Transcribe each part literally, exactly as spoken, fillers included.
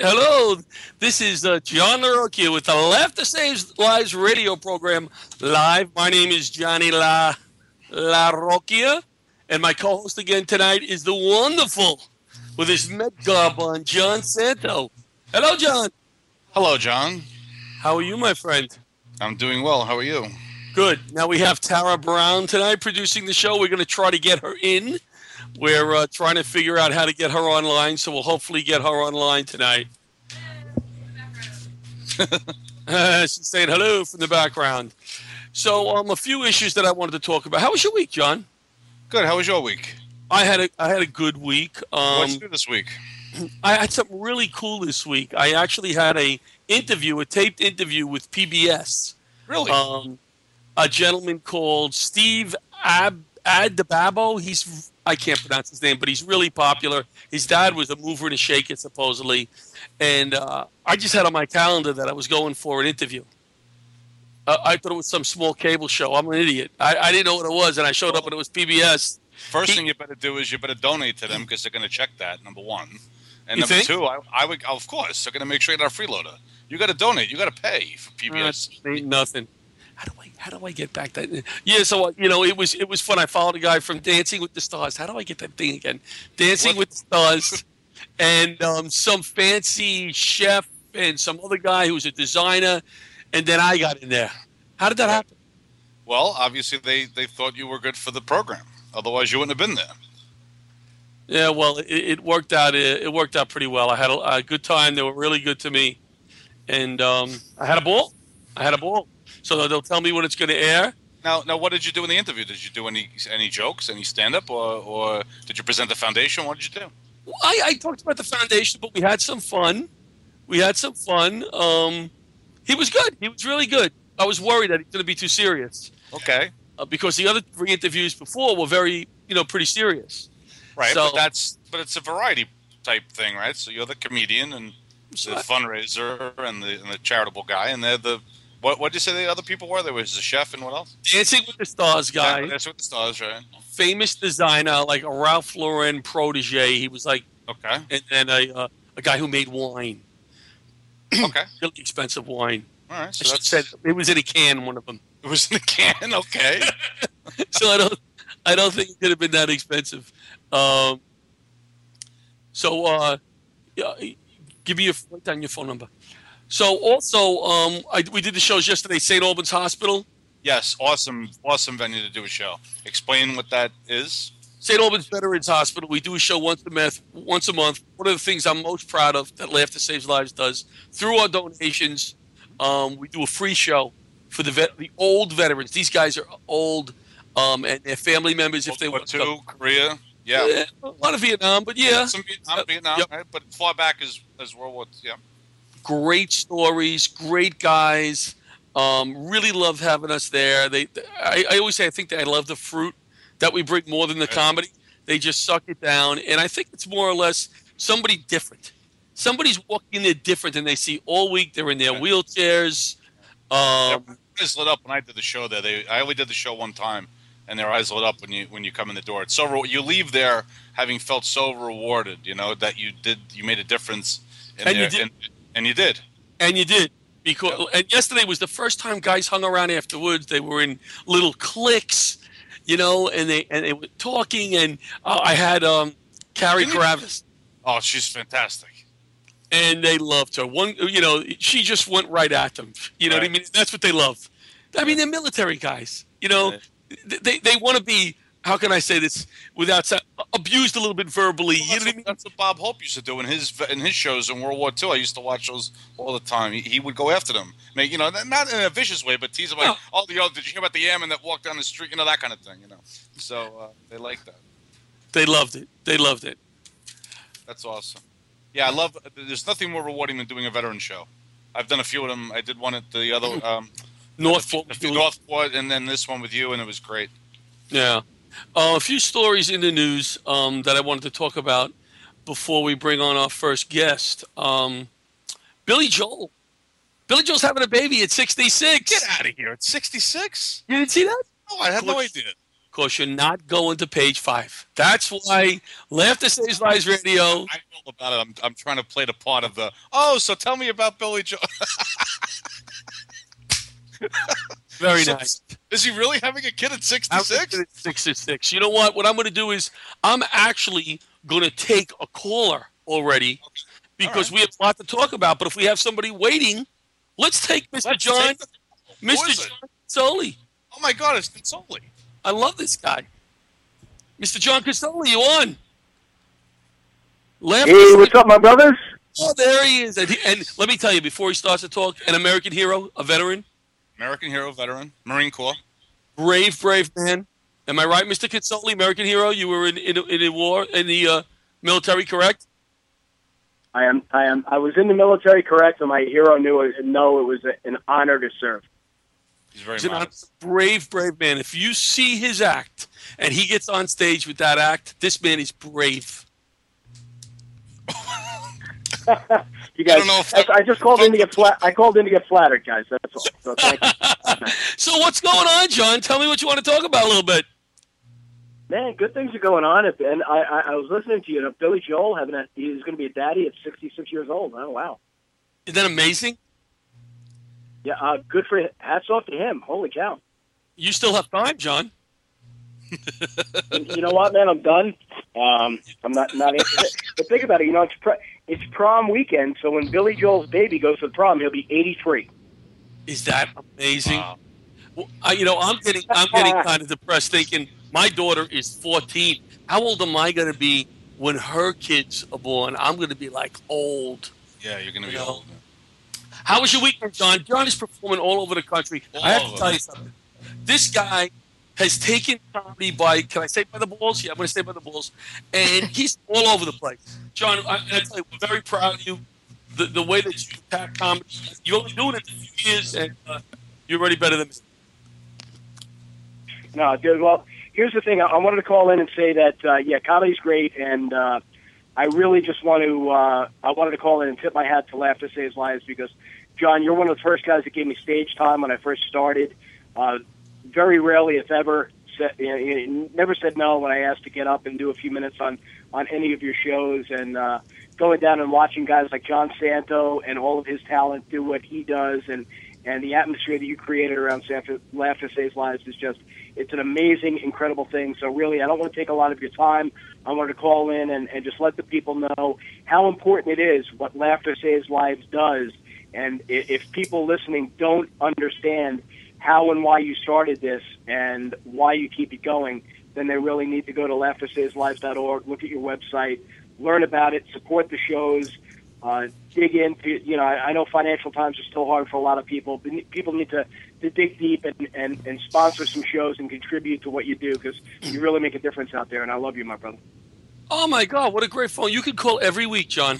Hello, this is uh, John LaRocchia with the Laughter Saves Lives radio program live. My name is Johnny La LaRocchia, and my co-host again tonight is the wonderful, with his Met garb on, John Santo. Hello, John. Hello, John. How are you, my friend? I'm doing well. How are you? Good. Now we have Tara Brown tonight producing the show. We're going to try to get her in. We're uh, trying to figure out how to get her online, so we'll hopefully get her online tonight. uh, she's saying hello from the background. So, um, a few issues that I wanted to talk about. How was your week, John? Good. How was your week? I had a I had a good week. Um, What'd you do this week? I had something really cool this week. I actually had a interview, a taped interview with P B S. Really? Um, a gentleman called Steve Ab Adebabo. He's I can't pronounce his name, but he's really popular. His dad was a mover and a shaker, supposedly. And uh, I just had on my calendar that I was going for an interview. Uh, I thought it was some small cable show. I'm an idiot. I, I didn't know what it was, and I showed up and it was P B S. First he, thing you better do is you better donate to them because they're going to check that, number one. And you number think? two, I, I would, of course, they're going to make sure you get a freeloader. You got to donate. You got to pay for P B S. Uh, ain't nothing. How do I how do I get back that? Yeah, so you know it was it was fun. I followed a guy from Dancing with the Stars. How do I get that thing again? Dancing What? with the Stars, and um, some fancy chef and some other guy who was a designer, and then I got in there. How did that happen? Well, obviously they, they thought you were good for the program. Otherwise, you wouldn't have been there. Yeah, well, it, it worked out. It, it worked out pretty well. I had a, a good time. They were really good to me, and um, I had a ball. I had a ball. So they'll tell me when it's going to air. Now, now, what did you do in the interview? Did you do any any jokes, any stand up, or, or did you present the foundation? What did you do? Well, I, I talked about the foundation, but we had some fun. We had some fun. Um, he was good. He was really good. I was worried that he's going to be too serious. Okay, uh, because the other three interviews before were very, you know, pretty serious. right. So, but that's but it's a variety type thing, right? So you're the comedian and so the I- fundraiser and the and the charitable guy, and they're the what? What did you say the other people were? There was the chef and what else? Dancing with the Stars guy, Yeah, that's what the stars, right? famous designer, like a Ralph Lauren protege. He was like, Okay, and then a uh, a guy who made wine, okay, really expensive wine. all right. I So should that's said it was in a can, one of them. it was in the can. Okay, So I don't, I don't think it could have been that expensive. Um, so, uh, yeah, give me your write down your phone number. So also, um, I, we did the shows yesterday. Saint Albans Hospital. yes, awesome, awesome venue to do a show. Explain what that is. Saint Albans Veterans Hospital. We do a show once a month. Once a month. One of the things I'm most proud of that Laughter Saves Lives does through our donations, um, we do a free show for the vet, the old veterans. These guys are old, um, and their family members if they World want to. War Two, Korea, yeah, Yeah, a lot of Vietnam, but yeah, some Vietnam, Yep. Vietnam, Yep. right? But far back as as World War. Yeah, great stories, great guys. Um, really love having us there. They, I, I always say, I think that I love the fruit that we bring more than the Right. comedy. They just suck it down, and I think it's more or less somebody different. Somebody's walking in there different than they see all week. They're in their Right. wheelchairs. Um, their eyes lit up when I did the show there. They I only did the show one time, and their eyes lit up when you when you come in the door. It's so re- you leave there having felt so rewarded, you know, that you did you made a difference. In And you their, did. And, and you did. And you did. Because and yesterday was the first time guys hung around afterwards. They were in little cliques, you know, and they and they were talking. And uh, I had um, Carrie Didn't you- Karavis, Oh, she's fantastic. and they loved her. One, you know, she just went right at them. You know what I Right. mean? That's what they love. I mean, they're military guys. You know, Right. they they want to be. How can I say this without sa- abused a little bit verbally? Well, you that's, know what I what, mean? that's what Bob Hope used to do in his in his shows in World War Two. I used to watch those all the time. He, he would go after them, make you know, not in a vicious way, but tease them like, No. "Oh, the oh, did you hear about the airman that walked down the street?" You know, that kind of thing. You know, so uh, they like that. They loved it. They loved it. That's awesome. Yeah, I love. There's nothing more rewarding than doing a veteran show. I've done a few of them. I did one at the other um, North the, the Northport, and then this one with you, and it was great. Yeah. Uh, a few stories in the news um, that I wanted to talk about before we bring on our first guest. Um, Billy Joel. Billy Joel's having a baby at sixty-six. Get out of here! It's sixty-six. You didn't see that? Oh, I had no Course- idea. because you're not going to page five. That's why Laughter Saves Lives Radio. I know all about it. I'm, I'm trying to play the part of the, oh, so tell me about Billy Joel. Very So- nice. Is he really having a kid at I'm sixty-six? at sixty-six. You know what? What I'm going to do is I'm actually going to take a caller already because All we have a lot to talk about. But if we have somebody waiting, let's take Mister Let's John, take the- Who Mister is it? John Casoli. Oh my God, it's Consoli. I love this guy. Mister John Casoli, you on? Laughter Hey, Saves- what's up, my brothers? Oh, there he is. And, he, and let me tell you, before he starts to talk, an American hero, a veteran, American hero, veteran, Marine Corps. brave, brave man. Am I right, Mister Consoli, American hero? You were in in, in the war, in the uh, military, correct? I am. I am. I was in the military, correct? And my hero knew it. No, it was a, an honor to serve. He's very He's an modest. brave, brave man. If you see his act and he gets on stage with that act, this man is brave. You guys, I don't know if I, I- I just called in to get flat. I called in to get flattered, guys. That's all. So thank you. So what's going on, John? Tell me what you want to talk about a little bit. Man, good things are going on. And I, I, I was listening to you. You know, Billy Joel having a, he's going to be a daddy at sixty-six years old. Oh wow. Isn't that amazing? Yeah, uh, good for hats off to him. Holy cow. You still have time, John. You know what, man? I'm done. Um, I'm not not interested. But think about it. You know, it's pr- it's prom weekend. So when Billy Joel's baby goes to the prom, he'll be eighty-three. Is that amazing? Wow. Well, I, you know, I'm getting I'm getting kind of depressed thinking my daughter is fourteen. How old am I going to be when her kids are born? I'm going to be like old. Yeah, you're going to be You know, old. How was your weekend, John? John is performing all over the country. I have to All tell over. you something. This guy has taken comedy by, can I say by the balls? Yeah, I'm going to say by the balls. And he's all over the place. John, I, I tell you, we're very proud of you. The, the way that you attack comedy. You're only doing it for a few years, and uh, you're already better than me. No, dude. Well, here's the thing. I, I wanted to call in and say that uh, yeah, comedy's great, and uh, I really just want to. Uh, I wanted to call in and tip my hat to Laughter Saves Lives because, John, you're one of the first guys that gave me stage time when I first started. Uh, very rarely, if ever, said, you know, you never said no when I asked to get up and do a few minutes on on any of your shows, and uh, going down and watching guys like John Santo and all of his talent do what he does, and and the atmosphere that you created around Santo, Laughter Saves Lives is just. It's an amazing, incredible thing. So really, I don't want to take a lot of your time. I wanted to call in and, and just let the people know how important it is what Laughter Saves Lives does. And i- if people listening don't understand how and why you started this and why you keep it going, then they really need to go to laughter saves lives dot org, look at your website, learn about it, support the shows, uh, dig into, you know, I, I know financial times are still hard for a lot of people, but ne- people need to, to dig deep and, and, and sponsor some shows and contribute to what you do because you really make a difference out there, and I love you, my brother. Oh, my God, what a great phone. You could call every week, John.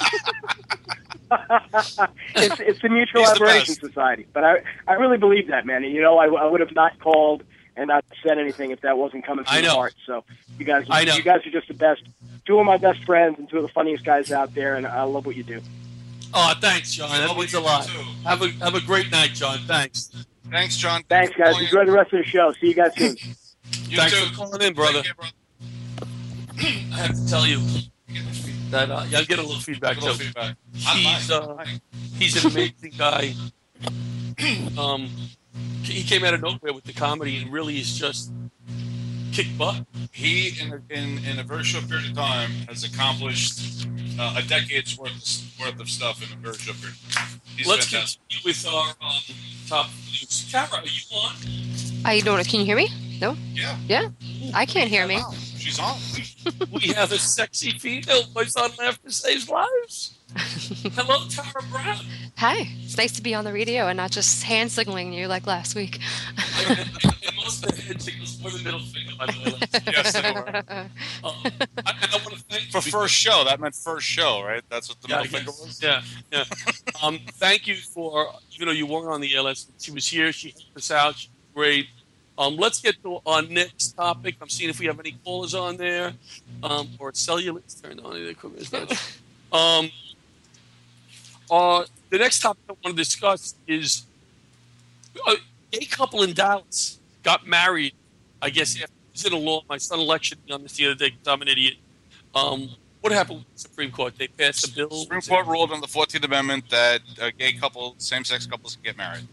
it's, it's the Mutual He's the Admiration best. Society, but I, I really believe that, man. And, you know, I, I would have not called and not said anything if that wasn't coming from I the know. heart. So you guys, I know. you guys are just the best. Two of my best friends and two of the funniest guys out there, and I love what you do. Oh, thanks, John. That means a lot. Have a, have a great night, John. Thanks. Thanks, John. Thanks, guys. Calling Enjoy the rest of the show. See you guys soon. in. You Thanks too. for calling in, brother. Take care, brother. I have to tell you that uh, yeah, I'll get a little feedback, Little too. feedback. He's, uh, he's an amazing guy. Um, he came out of nowhere with the comedy and really is just kicked butt. He, in a, in, in a very short period of time, has accomplished uh, a decade's worth of, worth of stuff in a very short period of time. He's Let's fantastic. continue with our um, top news. Tara, are you on? I don't. Can you hear me? No. Yeah. Yeah. I can't hear me. Wow. She's on. We have a sexy female voice on Laughter Saves Lives. Hello, Tara Brown. Hi. It's nice to be on the radio and not just hand signaling you like last week. And most of the head signals more the middle finger, by the way. Yes, they were. Um, I, and I want to thank For first show, that meant first show, right? That's what the Yeah, I middle finger guess. was? Yeah, yeah. Um, thank you for, even though you weren't on the L S, she was here. She helped us out. She was great. Um, let's get to our next topic. I'm seeing if we have any callers on there. Um, or cellular. It's turned on. The equipment is not. Um, uh, the next topic I want to discuss is a gay couple in Dallas got married, I guess, after was in a law. My son lectured me on this the other day 'cause I'm an idiot. Um, what happened with the Supreme Court? They passed a bill. Supreme Court ruled on the fourteenth Amendment that a gay couple, same-sex couples, can get married.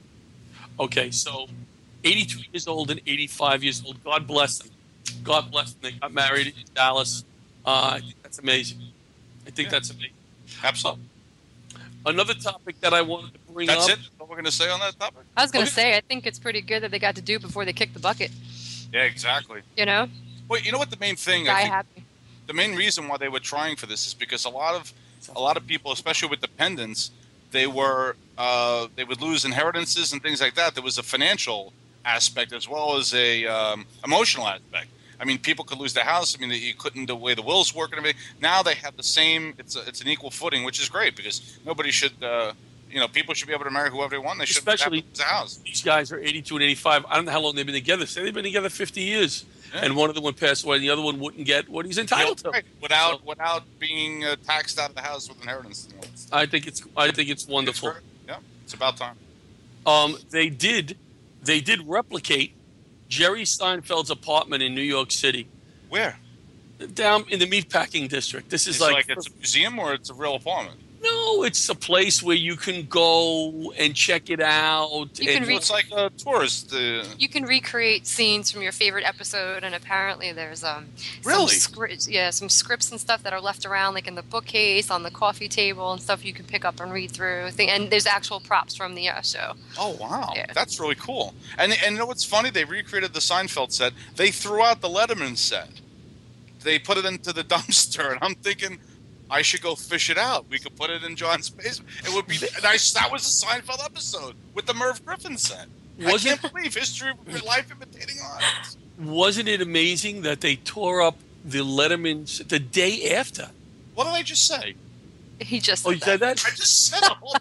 Okay, so eighty-two years old and eighty-five years old. God bless them. God bless them. They got married in Dallas. Uh, I think that's amazing. I think Yeah. that's amazing. Absolutely. Another topic that I wanted to bring That's up. it? That's what we're going to say on that topic? I was gonna Okay. say, I think it's pretty good that they got to do it before they kicked the bucket. Yeah, exactly. You know, Well, you know what the main thing, guy I think, happy. the main reason why they were trying for this is because a lot of a lot of people, especially with dependents, they were uh, they would lose inheritances and things like that. There was a financial aspect as well as a um, emotional aspect. I mean, people could lose their house. I mean, you couldn't the way the wills work and everything. Now they have the same. It's a, it's an equal footing, which is great because nobody should. Uh, you know, people should be able to marry whoever they want. They should Especially- have to lose a house. These guys are eighty-two and eighty-five. I don't know how long they've been together. Say they've been together fifty years. Yeah. And one of them would pass away, and the other one wouldn't get what he's entitled to. Right. Without So- without being uh, taxed out of the house with inheritance. I think it's I think it's It's wonderful. great. Yeah, it's about time. Um, they did they did replicate Jerry Seinfeld's apartment in New York City, Where? down in the meatpacking district. This is It's like, like, it's a museum or it's a real apartment. no, it's a place where you can go and check it out. You and can read- It's like a tourist. Uh, You can recreate scenes from your favorite episode, and apparently there's um Really? some scripts, yeah, some scripts and stuff that are left around, like in the bookcase, on the coffee table, and stuff you can pick up and read through. Thing- And there's actual props from the uh, show. oh wow, Yeah. that's really cool. And and you know what's funny? They recreated the Seinfeld set. They threw out the Letterman set. They put it into the dumpster, and I'm thinking, I should go fish it out. We could put it in John's basement. It would be nice. That was a Seinfeld episode with the Merv Griffin set. Was I it- can't believe history of life imitating art. Wasn't it amazing that they tore up the Letterman's the day after? What did I just say? He just Oh, said you said that? I just said the whole.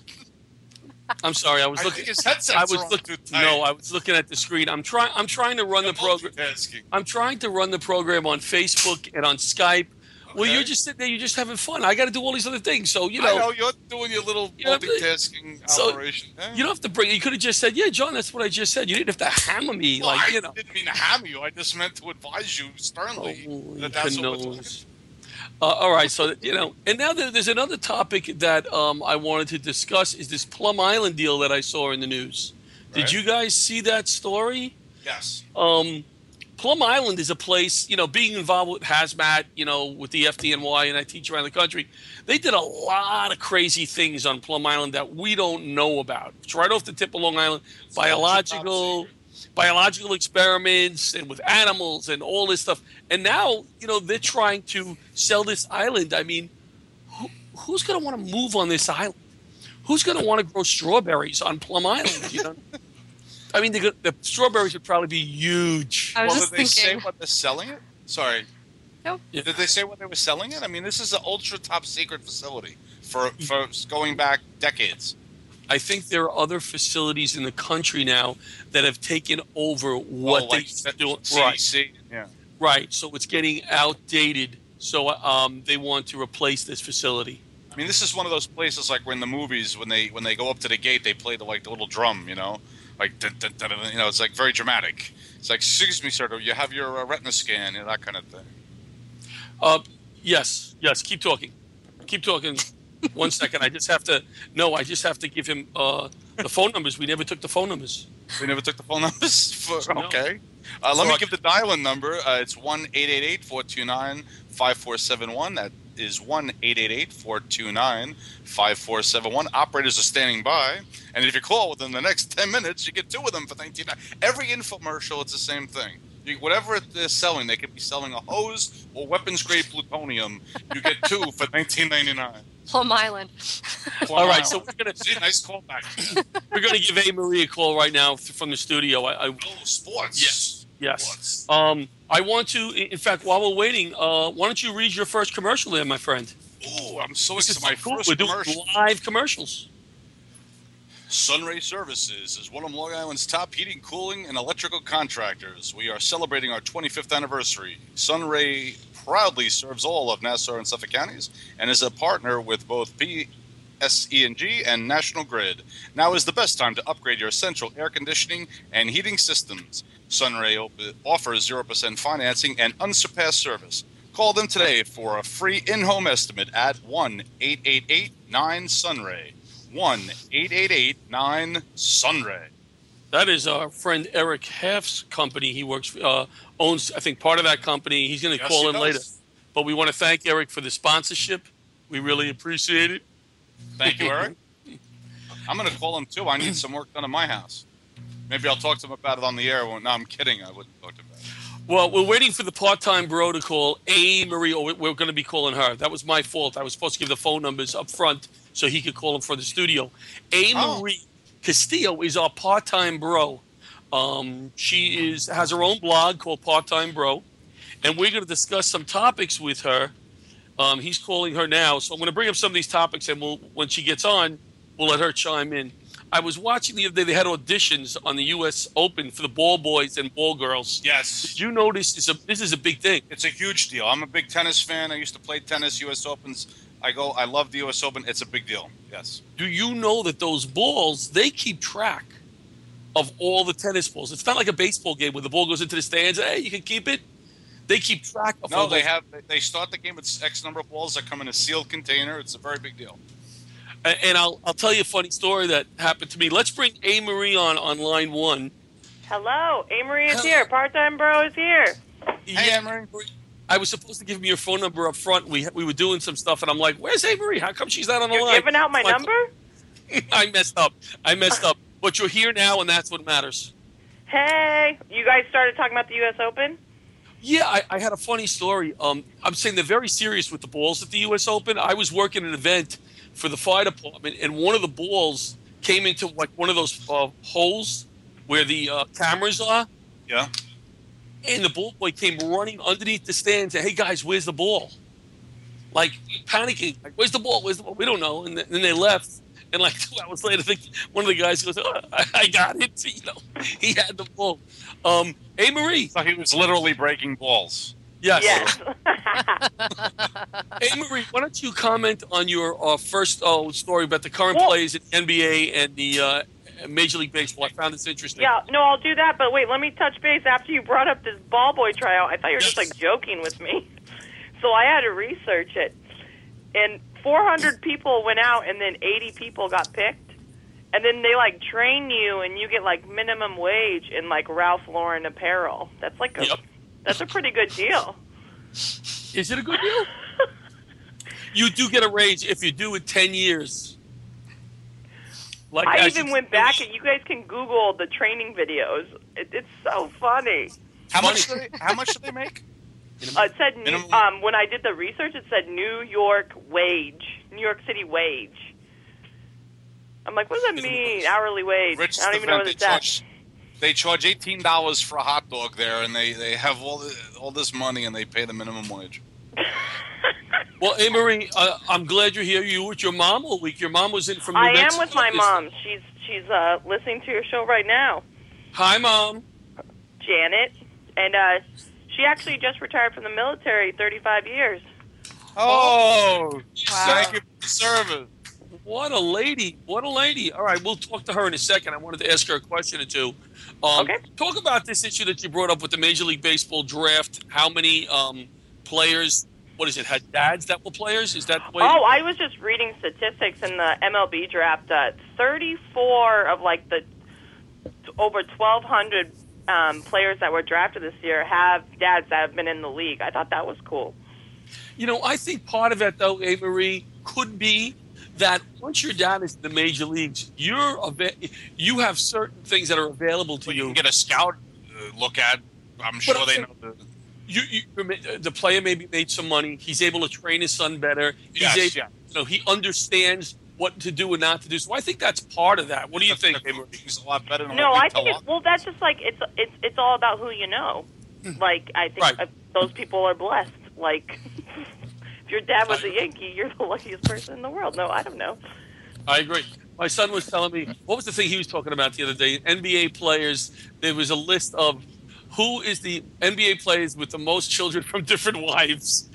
I'm sorry. I was I looking. think his headset's I was wrong looking. too tight. No, I was looking at the screen. I'm trying. I'm trying to run the program. Multitasking. I'm trying to run the program on Facebook and on Skype. Well, Okay. you're just sitting there. You're just having fun. I got to do all these other things. So you I know, know you're doing your little You know, multitasking so- operation. Eh? you don't have to bring. You could have just said, "Yeah, John, that's what I just said." You didn't have to hammer me, Well, like I you know. didn't mean to hammer you. I just meant to advise you sternly Holy that that's what we're talking canoes. Uh, all right, so you know, and now there, there's another topic that um, I wanted to discuss is this Plum Island deal that I saw in the news. Did Right. you guys see that story? Yes. Um, Plum Island is a place, you know, being involved with hazmat, you know, with the F D N Y, and I teach around the country. They did a lot of crazy things on Plum Island that we don't know about. It's right off the tip of Long Island. Biological, biological experiments, and with animals and all this stuff. And now, you know, they're trying to sell this island. I mean, who, who's going to want to move on this island? Who's going to want to grow strawberries on Plum Island? You know. I mean, the, the strawberries would probably be huge. I was Well, just did they say thinking. what they're selling it? Sorry. Nope. Yeah. Did they say what they were selling it? I mean, this is an ultra top secret facility for for going back decades. I think there are other facilities in the country now that have taken over what oh, they like used to do. C D C. Right, Yeah. right. So it's getting outdated. So um, they want to replace this facility. I mean, this is one of those places like when the movies when they when they go up to the gate, they play the like the little drum, you know, like dun, dun, dun, dun, you know, it's like very dramatic. It's like, excuse me, sir, do you have your uh, retina scan, you know, that kind of thing. Uh, yes, yes. Keep talking. Keep talking. One second. I just have to. No, I just have to give him uh, the phone numbers. We never took the phone numbers. We never took the phone numbers. For, No. Okay. Uh, let So me I- give the dial-in number. Uh, it's one eight eight eight, four two nine, five four seven one. That is one eight eight eight, four two nine, five four seven one. Operators are standing by. And if you call within the next ten minutes, you get two of them for nineteen ninety-nine. Every infomercial, it's the same thing. You, whatever they're selling, they could be selling a hose or weapons-grade plutonium. You get two for nineteen ninety-nine. Plum Island. All right. So we're gonna See, nice callback. we're gonna give A. Marie a call right now th- from the studio. I, I Oh, sports. yes, yes. Sports. Um, I want to. In fact, while we're waiting, uh, why don't you read your first commercial there, my friend? Ooh, I'm so This is excited. My cool. first We're doing commercial. live commercials. Sunray Services is one of Long Island's top heating, cooling, and electrical contractors. We are celebrating our twenty-fifth anniversary. Sunray proudly serves all of Nassau and Suffolk counties and is a partner with both P S E and G and National Grid. Now is the best time to upgrade your central air conditioning and heating systems. Sunray op- offers zero percent financing and unsurpassed service. Call them today for a free in-home estimate at one eight eight eight nine Sunray. one eight eight eight nine Sunray. That is our friend Eric Heff's company. He works, uh, owns, I think, part of that company. He's going to Yes, call he in does. later. But we want to thank Eric for the sponsorship. We really appreciate it. Thank you, Eric. I'm going to call him too. I need some work done in my house. Maybe I'll talk to him about it on the air. Well, no, I'm kidding. I wouldn't talk to him about it. Well, we're waiting for the part-time bro to call A. Marie, or we're going to be calling her. That was my fault. I was supposed to give the phone numbers up front so he could call him for the studio. A. Oh. Marie Castillo is our part-time bro. Um, she is has her own blog called Part-Time Bro, and we're going to discuss some topics with her. Um, he's calling her now, so I'm going to bring up some of these topics, and we'll, when she gets on, we'll let her chime in. I was watching the other day, they had auditions on the U S Open for the ball boys and ball girls. Yes. Did you notice this, a, this is a big thing? It's a huge deal. I'm a big tennis fan. I used to play tennis, U S Opens. I go. I love the U S Open. It's a big deal. Yes. Do you know that those balls, they keep track of all the tennis balls? It's not like a baseball game where the ball goes into the stands. Hey, you can keep it. They keep track of No, all they those. have. They start the game with X number of balls that come in a sealed container. It's a very big deal. And and I'll, I'll tell you a funny story that happened to me. Let's bring A. Marie on on line one. Hello, Amory is Hello. here. Part-time bro is here. Hey, Anne-Marie. I was supposed to give him your phone number up front. We we were doing some stuff, and I'm like, "Where's A. Marie? How come she's not on the You're line?" giving out my Like, number? I messed up. I messed up. But you're here now, and that's what matters. Hey, you guys started talking about the U S Open? Yeah, I, I had a funny story. Um, I'm saying they're very serious with the balls at the U S Open. I was working an event for the fire department, and one of the balls came into like one of those uh, holes where the uh, cameras are, Yeah. and the ball boy came running underneath the stands and, "Hey guys, where's the ball?" Like panicking, like, "Where's the ball? Where's the ball?" We don't know, and then then they left. And like two hours later, the, one of the guys goes, "Oh, I, I got it." You know, he had the ball. Um, hey, Marie. So he was literally breaking balls. Yes. Yes. Hey, Marie, why don't you comment on your uh, first uh, story about the current Well- plays in the N B A and the uh, Major League Baseball? I found this interesting. Yeah, no, I'll do that, but wait, let me touch base. After you brought up this ball boy tryout, I thought you were just, Yes. like, joking with me. So I had to research it. And four hundred people went out, and then eighty people got picked. And then they, like, train you, and you get, like, minimum wage in, like, Ralph Lauren apparel. That's, like, a, Yep. that's a pretty good deal. Is it a good deal? You do get a raise if you do it ten years. Like I as even you- went back, and you guys can Google the training videos. It, it's so funny. How much? Do they, how much do they make? Uh, it said New, Minimum- um, when I did the research, it said New York wage, New York City wage. I'm like, what does that mean, hourly wage? Rich I don't even know what they it's at. charge. They charge eighteen dollars for a hot dog there, and they, they have all the, all this money, and they pay the minimum wage. Well, hey, Marie, uh, I'm glad you're here. You with your mom all week. Your mom was in from New I am Mexico. with my This- mom. She's she's uh, listening to your show right now, Hi, Mom. Janet, and uh, she actually just retired from the military, thirty-five years. Oh, Wow. thank you for the service. What a lady. What a lady. All right, we'll talk to her in a second. I wanted to ask her a question or two. Um, Okay. Talk about this issue that you brought up with the Major League Baseball draft. How many um, players, what is it, had dads that were players? Is that the way? Oh, I was just reading statistics in the M L B draft. Uh, thirty-four of like the over twelve hundred um, players that were drafted this year have dads that have been in the league. I thought that was cool. You know, I think part of it, though, A. Marie, could be that once your dad is in the major leagues, you're ava- you have certain things that are available to So you you. can get a scout uh, look at. I'm sure I'm they saying- know the. You, you, the player maybe made some money. He's able to train his son better. He's Yes, able, yeah. you know, he understands what to do and not to do. So I think that's part of that. What do you think, A. Marie? He's a lot better than No, what we I think tell it's well. That's just like it's it's it's all about who you know. Like I think Right. uh, those people are blessed. Like if your dad was a Yankee, you're the luckiest person in the world. No, I don't know. I agree. My son was telling me, what was the thing he was talking about the other day? N B A players, there was a list of who is the N B A players with the most children from different wives.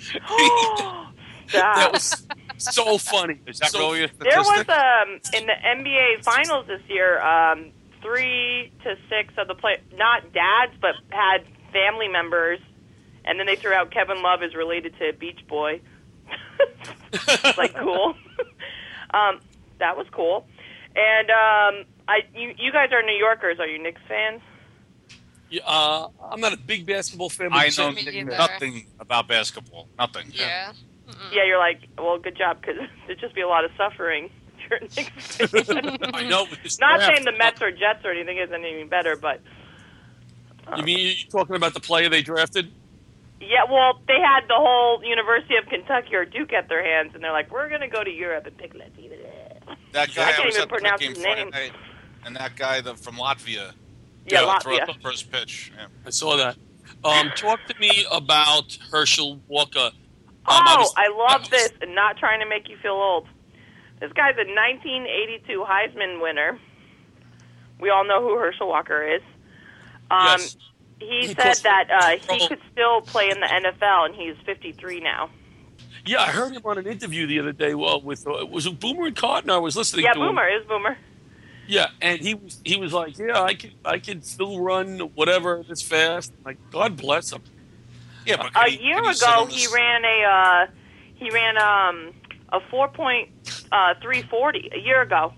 Stop. That was so funny. Is that So- really a There was statistic? um in the N B A Finals this year. Um, three to six of the play, not dads, but had family members, and then they threw out Kevin Love is related to Beach Boy. Like, cool. um, that was cool. And um, I, you, you guys are New Yorkers. Are you Knicks fans? Yeah, uh, I'm not a big basketball fan. but I you know said- Me either. nothing about basketball. Nothing. Yeah. Mm-mm. Yeah, you're like, well, good job, because there'd just be a lot of suffering if you're a Knicks fan. I know. With this Not draft, saying the Mets or Jets or anything isn't any better, but You mean you're talking about the player they drafted? yeah, well, they had the whole University of Kentucky or Duke at their hands, and they're like, we're going to go to Europe and pick Latino. That guy I can't was even at the pronounce game his Friday name. night, and that guy the, from Latvia. Yeah, uh, threw out Latvia. the first pitch. Yeah. I saw that. Um, talk to me about Herschel Walker. Um, Oh, was- I love this, and not trying to make you feel old. This guy's a nineteen eighty-two Heisman winner. We all know who Herschel Walker is. Um, Yes. He He said caused that uh, he trouble. could still play in the N F L, and he's fifty-three now. Yeah, I heard him on an interview the other day. Well, with uh, was it Boomer and Cotton? I was listening Yeah, to him. Boomer is Boomer. Yeah, and he was he was like, yeah, I can I can still run whatever this fast. Like, God bless him. Yeah, but A can he- year can he sit ago, on he this- ran a uh, he ran um, a four point three forty a year ago.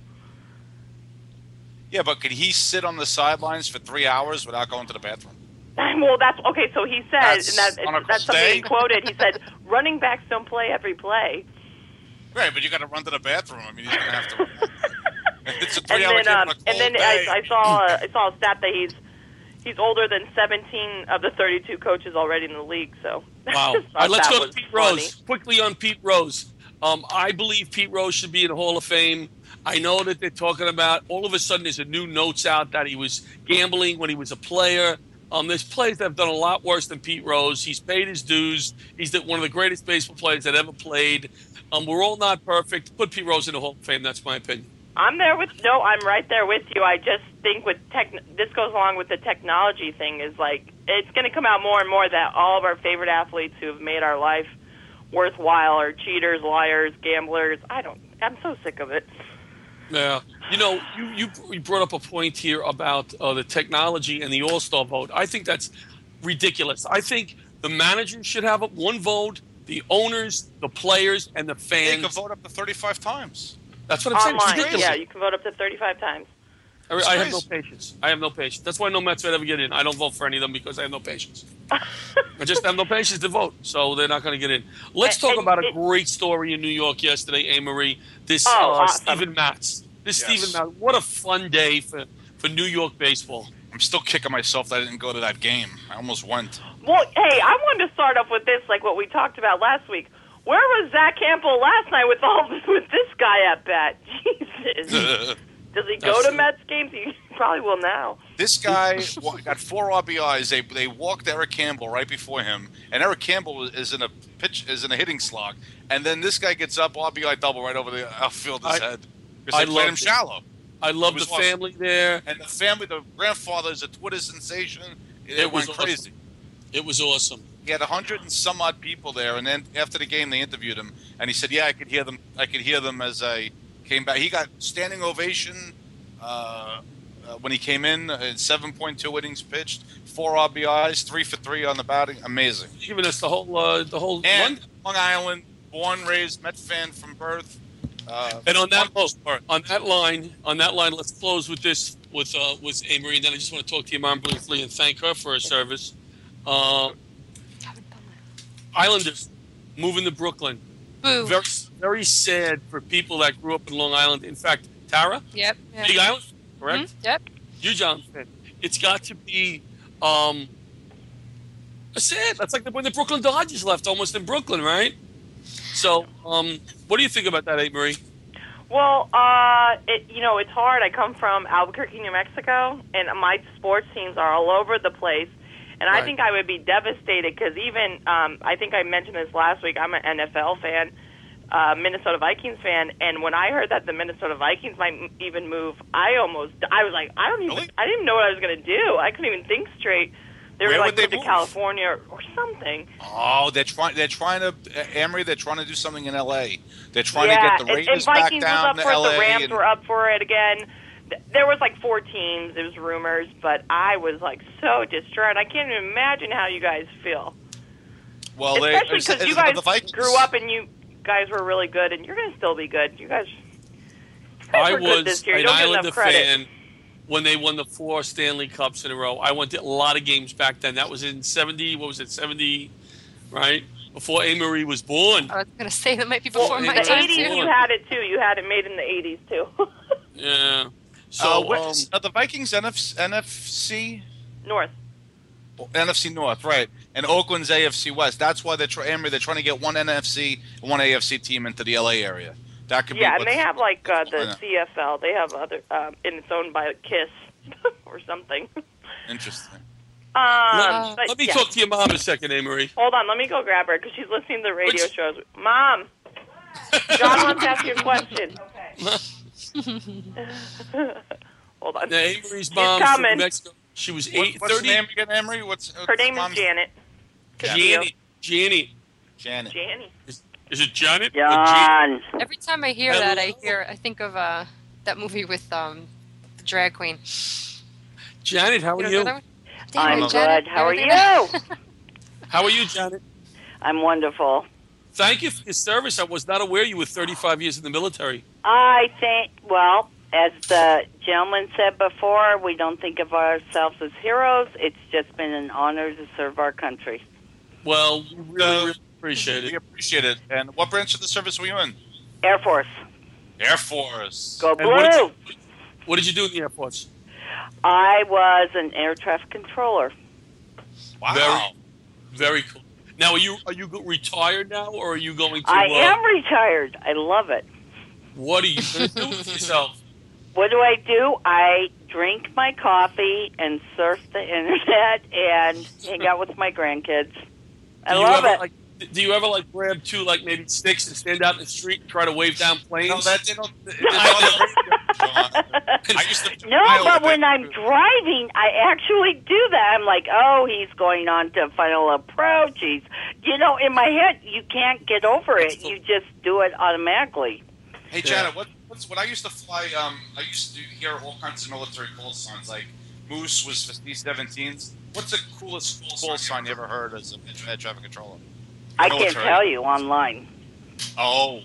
Yeah, but could he sit on the sidelines for three hours without going to the bathroom? Well, that's okay. So he said, That's and that, on a that's cold something day? he quoted. He said, "Running backs don't play every play." Right, but you got to run to the bathroom. I mean, he's going to have to. It's a And three-hour then, game um, on a cold and then day. I, I saw a, I saw a stat that he's he's older than seventeen of the thirty-two coaches already in the league. So Wow. I All right, let's that go to was Pete funny. Rose. Quickly on Pete Rose. Um, I believe Pete Rose should be in the Hall of Fame. I know that they're talking about all of a sudden there's a new notes out that he was gambling when he was a player. Um, there's players that have done a lot worse than Pete Rose. He's paid his dues. He's the, one of the greatest baseball players that ever played. Um, we're all not perfect. Put Pete Rose in the Hall of Fame. That's my opinion. I'm there with no. I'm right there with you. I just think with tech, this goes along with the technology thing. Is like it's going to come out more and more that all of our favorite athletes who have made our life worthwhile are cheaters, liars, gamblers. I don't. I'm so sick of it. Yeah. You know, you, you, you brought up a point here about uh, the technology and the All-Star vote. I think that's ridiculous. I think the managers should have one vote, the owners, the players, and the They fans. could vote up to thirty-five times. That's what I'm saying. It's Online, ridiculous. yeah, you can vote up to thirty-five times. I, It's I have no crazy. patience. I have no patience. That's why no Mets would ever get in. I don't vote for any of them because I have no patience. I just have no patience to vote, so they're not going to get in. Let's And- talk and about a it- great story in New York yesterday, Anne-Marie. This Oh, uh, awesome. Stephen Matz. This Yes. Stephen Matz. What a fun day for, for New York baseball. I'm still kicking myself that I didn't go to that game. I almost went. Well, hey, I wanted to start off with this, like what we talked about last week. Where was Zach Campbell last night with all with this guy at bat? Jesus. Does he go That's to true. Mets games? He probably will now. This guy wa- got four R B Is. They they walked Eric Campbell right before him, and Eric Campbell is in a pitch is in a hitting slog, and then this guy gets up R B I double right over the outfielder's I- head because I they played him loved it. shallow. I love It was the awesome. family there. And the family, the grandfather is a Twitter sensation. It, It was went awesome. crazy. It was awesome. He had a hundred and some odd people there, and then after the game, they interviewed him, and he said, "Yeah, I could hear them. I could hear them as I came back." He got standing ovation uh, uh, when he came in. Uh, seven point two innings pitched, four R B Is, three for three on the batting. Amazing. Giving us the whole uh, the whole And run. Long Island, born, raised Met fan from birth. Uh, And on that one- note, on that line, on that line, let's close with this with uh, with Anne-Marie. And then I just want to talk to your mom briefly and thank her for her service. Uh, Islanders moving to Brooklyn. Boo. Very very sad for people that grew up in Long Island. In fact, Tara, Yep. Yeah. Big Island, correct? Mhm. Yep. You, John, fan. It's got to be um, sad. That's like when the Brooklyn Dodgers left, almost in Brooklyn, right? So, um, what do you think about that, Anne-Marie? Well, uh, it, you know, it's hard. I come from Albuquerque, New Mexico, and my sports teams are all over the place. And I Right. think I would be devastated because even, um, I think I mentioned this last week, I'm an N F L fan, uh, Minnesota Vikings fan, and when I heard that the Minnesota Vikings might m- even move, I almost, I was like, I don't even, Really? I didn't even know what I was going to do. I couldn't even think straight. They were Where like would they moved to move? California or, or something. Oh, they're trying. They're trying to, uh, Emery. They're trying to do something in L A. They're trying yeah, to get the and- Raiders and back Vikings down was up to for it. L A. The Rams and- were up for it again. th- there was like four teams. It was rumors, but I was like so distraught. I can't even imagine how you guys feel. Well, they, Especially because it's- you it's guys the Vikings. grew up and you guys were really good, and you're going to still be good. You guys, you guys I were good was this year. You an don't get Islander enough credit. fan when they won the four Stanley Cups in a row. I went to a lot of games back then. That was in seventy. What was it? seventy, right? Before Amory was born. I was going to say that might be Well, before in my the The time eighties, too. you had it too. You had it made in the eighties too. Yeah. So, So, what, um, are the Vikings N F C, N F C, North. N F C North, right? And Oakland's A F C West. That's why they're trying. They're trying to get one N F C and one A F C team into the L A area. That could Yeah, be. and they have like uh, I the know. C F L. They have other, um, and it's owned by KISS or something. Interesting. Um, let, but let me yeah. talk to your mom a second, Amory. Hold on, let me go grab her because she's listening to the radio Which- shows. Mom, John wants to ask you a question. Hold on. Now, Amory's She's mom from coming. New Mexico. She was What, eight, what's thirty. her name again, Emery? What's Her name is mom's- Janet. Janet. Janet. Janet. Janet. Is, is it Janet? or John. Every time I hear Hello. that, I hear I think of uh, that movie with um, the drag queen. Janet, how You are don't know you? that one? I'm Damn it, Janet, good. How are everything- you? How are you, Janet? I'm wonderful. Thank you for your service. I was not aware you were thirty-five years in the military. I think, well, as the gentleman said before, we don't think of ourselves as heroes. It's just been an honor to serve our country. Well, we really, Uh, really appreciate We it. appreciate it. And what branch of the service were you in? Air Force. Air Force. Go And what did, blue. you, what did you do in the Air Force? I was an air traffic controller. Wow. Very, very cool. Now, are you are you go- retired now, or are you going to? I uh, am retired. I love it. What are you going to do with yourself? What do I do? I drink my coffee and surf the internet and hang out with my grandkids. I do you love ever, it. Like, do you ever like grab two like maybe sticks and stand out in the street and try to wave down planes? No, that they don't. It's on the radio, John. I used to. No, Iowa, but when they- I'm driving, I actually do that. I'm like, oh, he's going on to final approach. He's, you know, in my head, you can't get over it. You just do it automatically. Hey, Janet, what, what's when I used to fly? Um, I used to hear all kinds of military call signs. Like Moose was for C seventeens. What's the coolest call sign you ever heard as a air traffic controller? I can't Military. tell you online. Oh,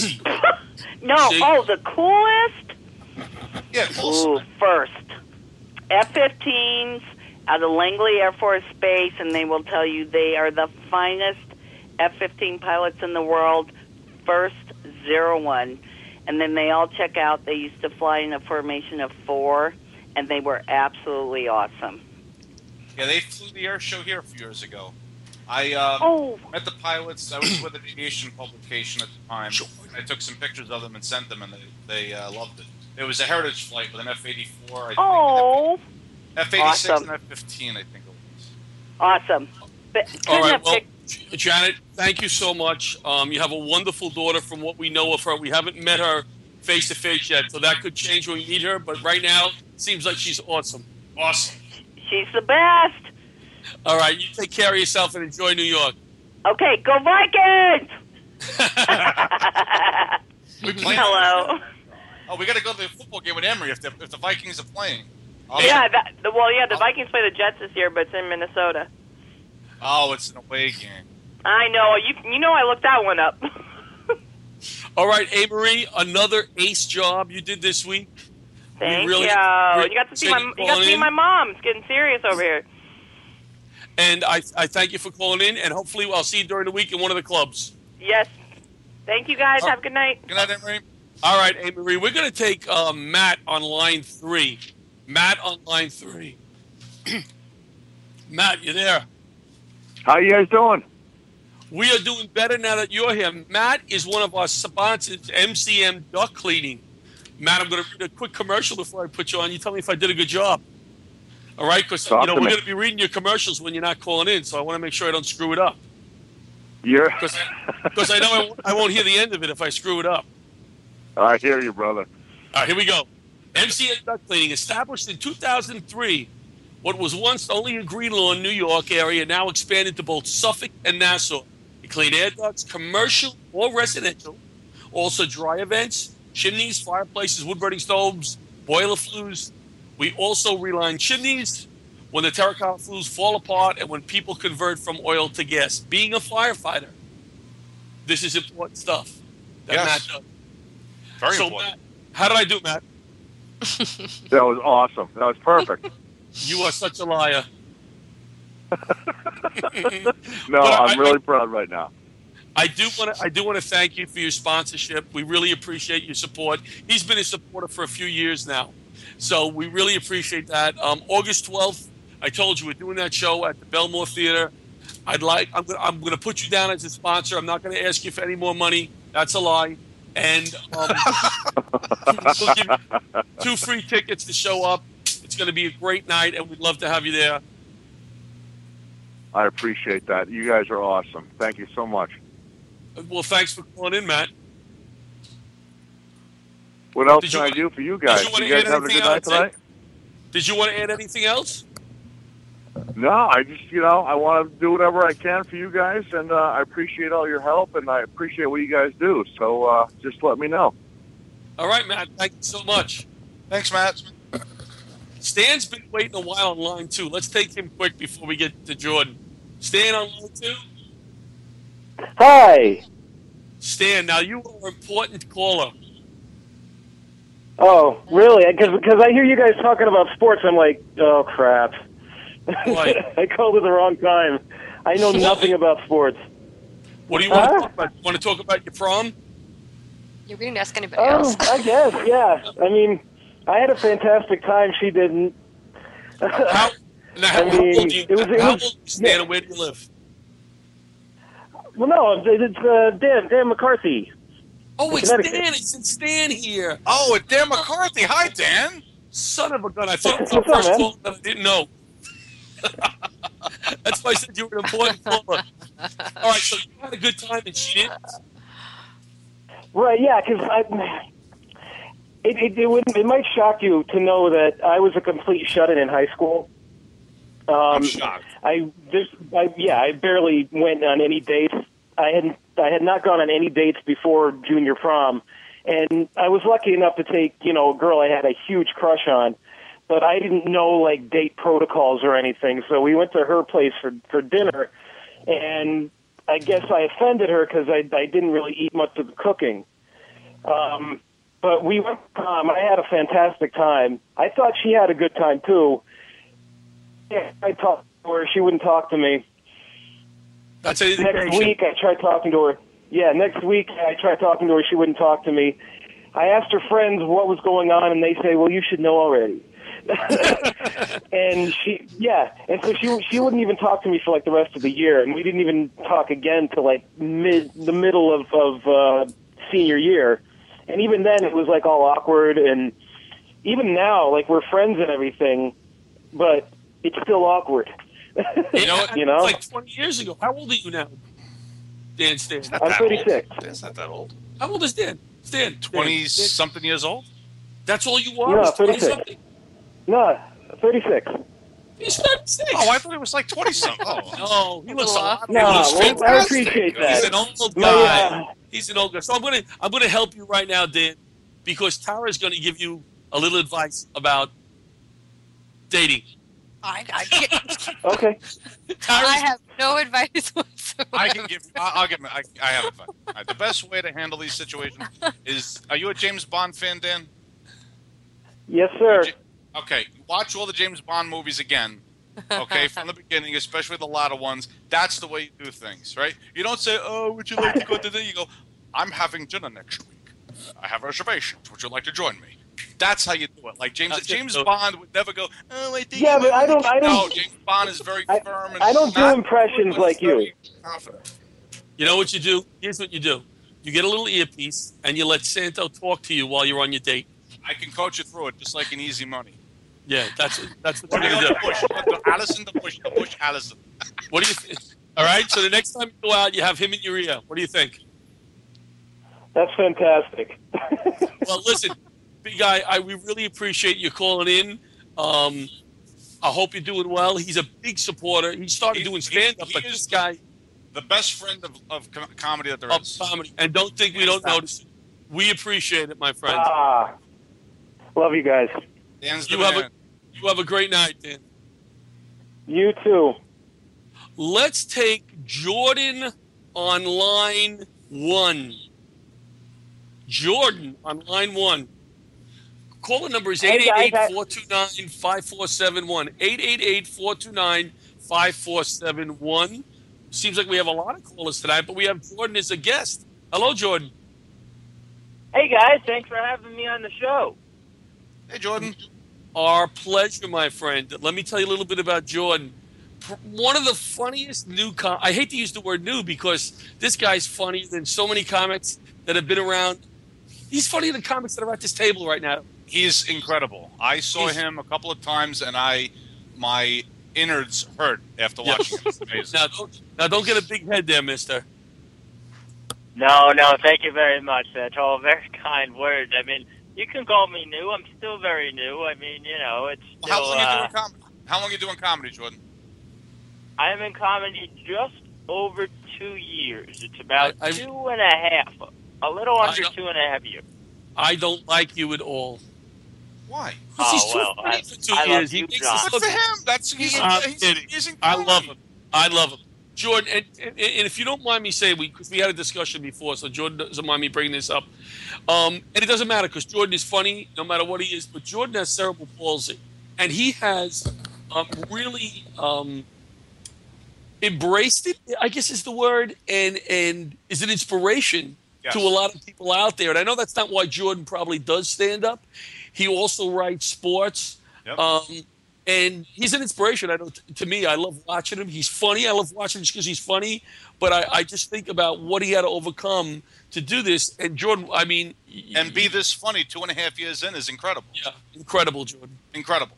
No, See? oh, the coolest? yeah, call Ooh, sign. first. F fifteens out of Langley Air Force Base, and they will tell you they are the finest F fifteen pilots in the world. First, zero one. And then they all check out. They used to fly in a formation of four, and they were absolutely awesome. Yeah, they flew the air show here a few years ago. I um, Oh, met the pilots. I was with an aviation publication at the time. I took some pictures of them and sent them, and they they uh, loved it. It was a heritage flight with an F eighty-four, I think. oh, F eighty-six awesome. and F fifteen, I think it was. awesome. But All couldn't right. have Well, picked- J- Janet, thank you so much. Um, you have a wonderful daughter. From what we know of her, we haven't met her face to face yet, so that could change when we meet her. But right now, it seems like she's awesome. Awesome. she's the best. All right, you take care of yourself and enjoy New York. Okay, go Vikings! We playing- Hello. Oh, we got to go to the football game with Emory if the, if the Vikings are playing. Oh, Yeah, that, the, well, yeah, the Vikings play the Jets this year, but it's in Minnesota. Oh, it's an away game. I know. You you know I looked that one up. All right, Avery, another ace job you did this week. Thank really- you. we- You got to see so my you you got to calling see in? my mom. It's getting serious over here. And I, I thank you for calling in, and hopefully I'll see you during the week in one of the clubs. Yes. Thank you guys. Oh. Have a good night. Good night, Emory. All right, Avery, we're going to take uh, Matt on line three. Matt on line three. Matt, you there? How you guys doing? We are doing better now that you're here. Matt is one of our sponsors, M C M Duck Cleaning. Matt, I'm going to read a quick commercial before I put you on. You tell me if I did a good job. All right? Because, you Talk know, to we're me. going to be reading your commercials when you're not calling in, so I want to make sure I don't screw it up. You're. Because I know I won't, I won't hear the end of it if I screw it up. I hear you, brother. All right, here we go. M C M Duck Cleaning, established in two thousand three, what was once only in Greenlawn, New York area, now expanded to both Suffolk and Nassau. They clean air ducts, commercial or residential, also dry events, chimneys, fireplaces, wood-burning stoves, boiler flues. We also reline chimneys when the terracotta flues fall apart and when people convert from oil to gas. Being a firefighter, this is important stuff that Yes. Matt does. Very so, important. Matt, how did I do, Matt? That was awesome. That was perfect. You are such a liar. No, But I- I'm really proud right now. I do want to. I do want to thank you for your sponsorship. We really appreciate your support. He's been a supporter for a few years now, so we really appreciate that. Um, August twelfth, I told you we're doing that show at the Belmore Theater. I'd like. I'm gonna. I'm gonna put you down as a sponsor. I'm not going to ask you for any more money. That's a lie. And um, we'll give you two free tickets to show up. It's going to be a great night, and we'd love to have you there. I appreciate that. You guys are awesome. Thank you so much. Well, thanks for calling in, Matt. What else Did can you I want- do for you did guys? you wanna You guys add having a anything good night else? tonight? Did you want to add anything else? No, I just, you know, I want to do whatever I can for you guys, and uh, I appreciate all your help, and I appreciate what you guys do. So uh, just let me know. All right, Matt. Thank you so much. Thanks, Matt. Stan's been waiting a while on line two. Let's take him quick before we get to Jordan. Stan on line two. Hi. Stan, now you are an important caller. Oh, really? Because because I hear you guys talking about sports, I'm like, oh crap. Why? I called at the wrong time. I know nothing about sports. What do you want Huh? to talk about? You want to talk about your prom? You didn't ask anybody Oh, else. I guess, yeah. I mean, I had a fantastic time. She didn't. How, now, how, I how mean, old are you? it was- it how was- old are you, Stan, yeah. and where do you live? Well, no, it's uh, Dan, Dan McCarthy. Oh, it's Connecticut. Dan. It's Stan here. Oh, it's Dan McCarthy. Hi, Dan. Son of a gun. I thought it was the What's up, first man? call that I didn't know. That's why I said you were an important caller. All right, so you had a good time and she didn't? Right, yeah, because I. It, it, it, would, it might shock you to know that I was a complete shut-in in high school. Um, I'm shocked. I, this, I yeah, I barely went on any dates. I had I had not gone on any dates before junior prom, and I was lucky enough to take you know a girl I had a huge crush on, but I didn't know like date protocols or anything. So we went to her place for for dinner, and I guess I offended her because I I didn't really eat much of the cooking. Um, but we went to prom. I had a fantastic time. I thought she had a good time too. Yeah, I talked to her. She wouldn't talk to me. That's an Next indication. week, I tried talking to her. Yeah, next week, I tried talking to her. She wouldn't talk to me. I asked her friends what was going on, and they say, well, you should know already. And she, yeah, and so she she wouldn't even talk to me for like the rest of the year, and we didn't even talk again till like mid the middle of of uh, senior year, and even then it was like all awkward, and even now like we're friends and everything, but it's still awkward. You know, You know? It's like twenty years ago. How old are you now, Dan Stan? Not I'm that thirty-six. Old. Dan's not that old. How old is Dan? Stan. Dan. Twenty Dan. something years old. That's all you are? No, Is twenty thirty-six. something? No, thirty-six. He's thirty-six. Oh, I thought it was like twenty something. Oh, No, he looks a lot. No, he looks well, I fantastic. appreciate that. He's an old My, guy. uh, He's an old guy. So I'm gonna I'm gonna help you right now, Dan, because Tara's gonna give you a little advice about dating. I, I, can't- Okay. Tara's, I have no advice whatsoever. I can give. I'll, I'll give. I, I have advice. All right, the best way to handle these situations is. Are you a James Bond fan, Dan? Yes, sir. Okay, watch all the James Bond movies again. Okay, from the beginning, especially the latter ones. That's the way you do things, right? You don't say, "Oh, would you like to go to dinner?" You go, "I'm having dinner next week. I have reservations. Would you like to join me?" That's how you do it. Like James That's it. James So- Bond would never go, "Oh, I think." Yeah, you but might I don't- wanna-" I don't- No, James Bond is very I- firm. And I don't do not- impressions but like you. very confident. You know what you do? Here's what you do. You get a little earpiece and you let Santo talk to you while you're on your date. I can coach you through it, just like in Easy Money. Yeah, that's what, that's what What do you're you gonna want do. to push? You want the Allison to push, the push Allison. What do you think? All right. So the next time you go out, you have him in your ear. What do you think? That's fantastic. Well, listen, big guy, I we really appreciate you calling in. Um, I hope you're doing well. He's a big supporter. He started He- doing he- stand up, he but is this the- guy The best friend of, of com- comedy that there of is. comedy. And don't think we don't notice it. We appreciate it, my friend. Ah. Love you guys. Dan's the You have man. a you have a great night, Dan. You too. Let's take Jordan on line one. Jordan on line one. Caller number is Hey, eight eight eight, guys, I- four two nine, five four seven one. eight eight eight, four two nine, five four seven one. Seems like we have a lot of callers tonight, but we have Jordan as a guest. Hello, Jordan. Hey guys, thanks for having me on the show. Hey, Jordan. Our pleasure, my friend. Let me tell you a little bit about Jordan. Pr- One of the funniest new com- I hate to use the word new because this guy's funnier than so many comics that have been around. He's funnier than comics that are at this table right now. He's incredible. I saw He's- him a couple of times, and I my innards hurt after watching him. It's amazing. Now don't, now, don't get a big head there, mister. No, no, thank you very much. That's all very kind words. I mean, you can call me new. I'm still very new. I mean, you know, it's Well, how still, long you uh, doing comedy? How long you doing comedy, Jordan? I'm in comedy just over two years. It's about I- I- two and a half. A little I under don't- two and a half years. I don't like you at all. Why? Because he's Oh, too well, funny I- for two I love years. He you, makes John. us Good look. for him. That's he's, I'm he's, kidding. he's in I comedy. love him. I love him. Jordan, and, and, and if you don't mind me saying, we because we had a discussion before, so Jordan doesn't mind me bringing this up. Um, and it doesn't matter because Jordan is funny no matter what he is, but Jordan has cerebral palsy, and he has um, really um, embraced it. I guess is the word, and and is an inspiration Yes. to a lot of people out there. And I know that's not why Jordan probably does stand up. He also writes sports. Yep. Um, and he's an inspiration. I know t- to me, I love watching him. He's funny. I love watching him just because he's funny. But I, I just think about what he had to overcome to do this. And Jordan, I mean, y- And be this funny two and a half years in is incredible. yeah, incredible, Jordan. Incredible.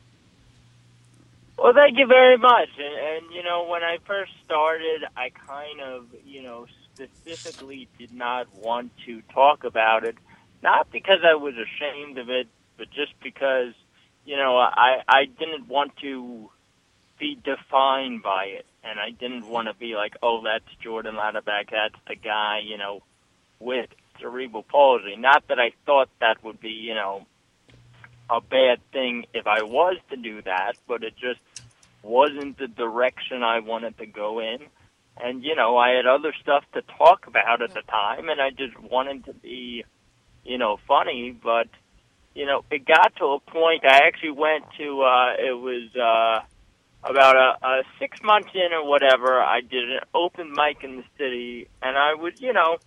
Well, thank you very much. And, and, you know, when I first started, I kind of, you know, specifically did not want to talk about it. Not because I was ashamed of it, but just because, you know, I, I didn't want to be defined by it. And I didn't want to be like, oh, that's Jordan Ladderback, that's the guy, you know, with cerebral palsy. Not that I thought that would be, you know, a bad thing if I was to do that, but it just wasn't the direction I wanted to go in. And, you know, I had other stuff to talk about at the time, and I just wanted to be, you know, funny. But, you know, it got to a point, I actually went to, uh, it was uh, about a, a six months in or whatever, I did an open mic in the city, and I was, you know,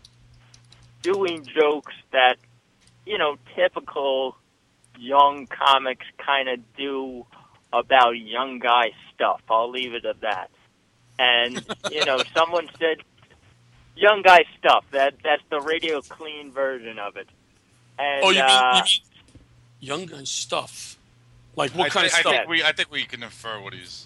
doing jokes that, you know, typical young comics kind of do about young guy stuff. I'll leave it at that. And, you know, someone said, young guy stuff. That That's the Radio Clean version of it. And, Oh, you mean, uh, you mean young guy stuff? Like what I kind thi- of I stuff? think we I think we can infer what he's.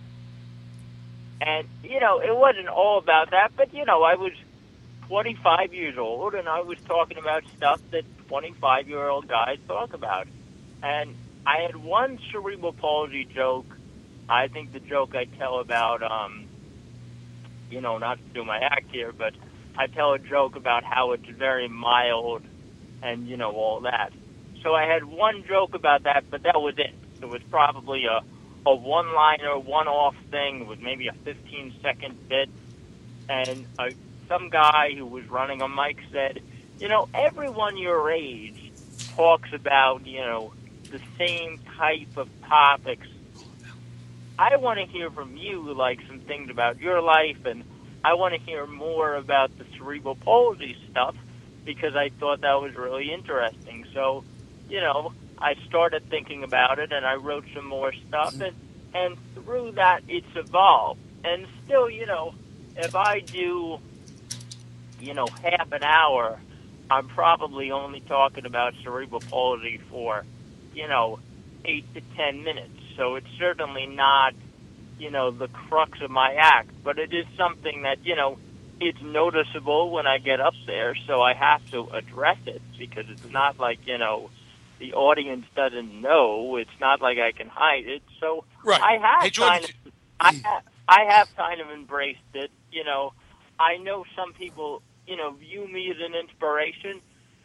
and, you know, it wasn't all about that, but, you know, I was twenty-five years old, and I was talking about stuff that twenty-five-year-old guys talk about. And I had one cerebral palsy joke. I think the joke I tell about, um, you know, not to do my act here, but I tell a joke about how it's very mild and, you know, all that. So I had one joke about that, but that was it. It was probably a, a one-liner, one-off thing with maybe a fifteen-second bit. And uh, some guy who was running a mic said, you know, everyone your age talks about, you know, the same type of topics. I want to hear from you, like, some things about your life, and I want to hear more about the cerebral palsy stuff because I thought that was really interesting. So, you know, I started thinking about it, and I wrote some more stuff, and, and through that, it's evolved. And still, you know, if I do, you know, half an hour, I'm probably only talking about cerebral palsy for, you know, eight to ten minutes. So it's certainly not, you know, the crux of my act, but it is something that, you know, it's noticeable when I get up there, so I have to address it because it's not like, you know, the audience doesn't know. It's not like I can hide it. So Right. I have Hey, Jordan, kind of, I have, I have kind of embraced it. You know, I know some people, you know, view me as an inspiration,